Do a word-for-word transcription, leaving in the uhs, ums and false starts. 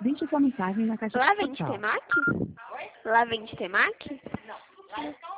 Deixe sua mensagem na caixa Lá vende postal. temaki? Lá vende temaki?